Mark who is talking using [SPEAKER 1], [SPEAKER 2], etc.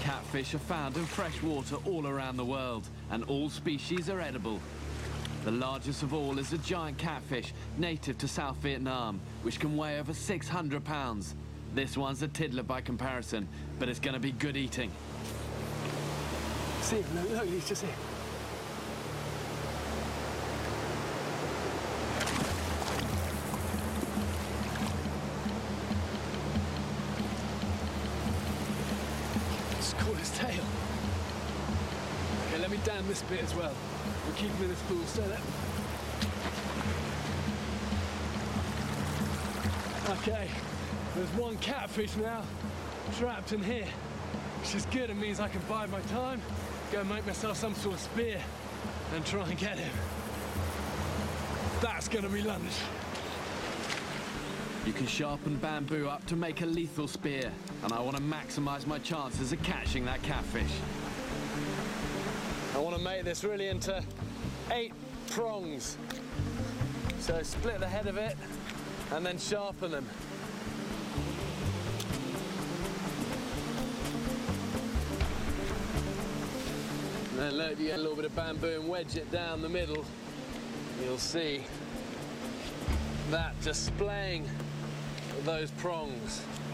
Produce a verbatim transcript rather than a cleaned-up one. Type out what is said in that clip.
[SPEAKER 1] Catfish are found in fresh water all around the world, and all species are edible. The largest of all is a giant catfish native to South Vietnam, which can weigh over six hundred pounds. This one's a tiddler by comparison, but it's going to be good eating.
[SPEAKER 2] See him, look, look, he's just here. Just caught his tail. Okay, let me dam this bit as well. We'll keep him in this pool, stay there. Okay, there's one catfish now, trapped in here, which is good. It means I can bide my time, go and make myself some sort of spear, and try and get him. That's gonna be lunch.
[SPEAKER 1] You can sharpen bamboo up to make a lethal spear, and I want to maximize my chances of catching that catfish.
[SPEAKER 2] I want to make this really into eight prongs. So split the head of it and then sharpen them. And then look, you get a little bit of bamboo and wedge it down the middle. You'll see that displaying those prongs.